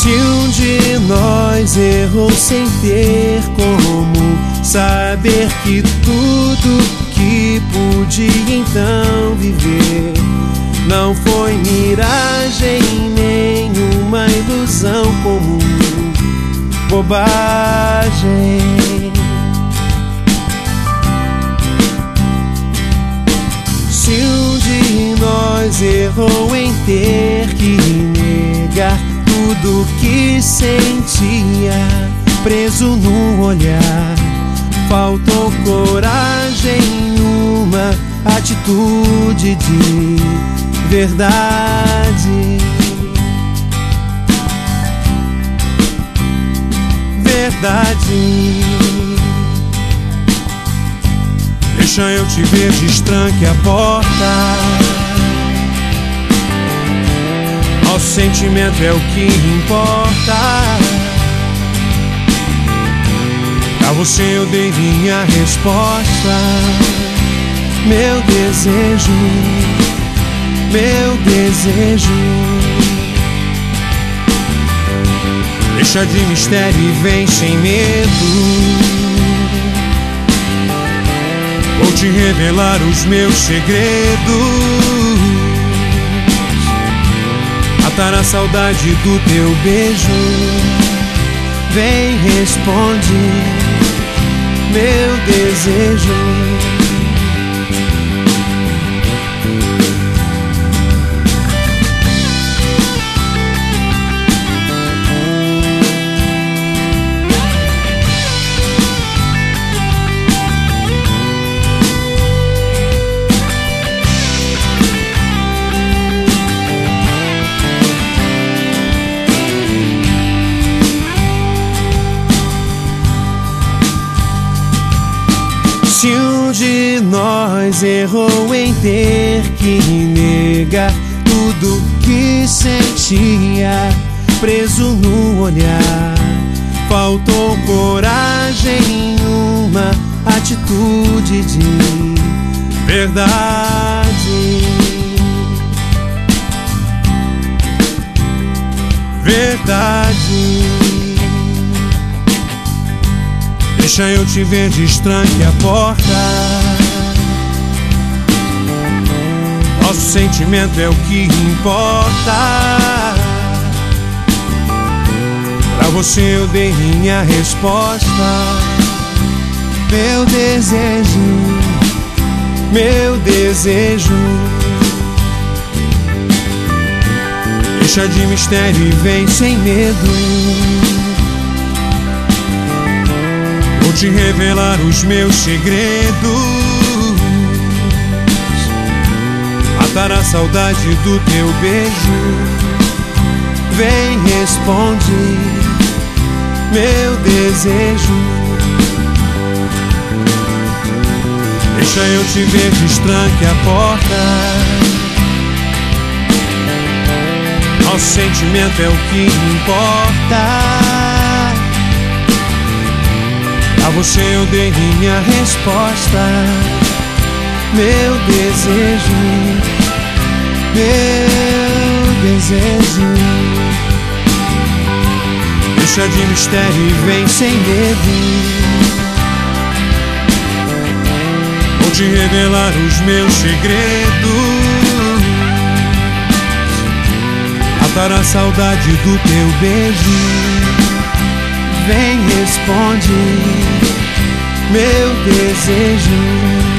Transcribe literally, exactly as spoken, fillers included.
Se um de nós errou sem ter como saber que tudo que podia então viver não foi miragem, nenhuma ilusão comum, bobagem. Se um de nós errou em ter que negar tudo que sentia, preso no olhar, faltou coragem, uma atitude de verdade. Verdade. Deixa eu te ver, destranque a porta. Nosso sentimento é o que importa. Pra você eu dei minha resposta. Meu desejo, meu desejo. Deixa de mistério e vem sem medo. Vou te revelar os meus segredos. Matar a saudade do teu beijo. Vem, responde meu desejo. Se um de nós errou em ter que negar tudo que sentia, preso no olhar, faltou coragem, uma atitude de verdade. Verdade. Deixa eu te ver, destranque a porta. Nosso sentimento é o que importa. Pra você eu dei minha resposta. Meu desejo, meu desejo. Deixa de mistério e vem sem medo. Vou te revelar os meus segredos. Matar a saudade do teu beijo. Vem, responde meu desejo. Deixa eu te ver, destranque a porta. Nosso sentimento é o que importa. A você eu dei minha resposta. Meu desejo, meu desejo. Deixa de mistério e vem sem medo. Vou te revelar os meus segredos. Matar a saudade do teu beijo. Vem, responde meu desejo.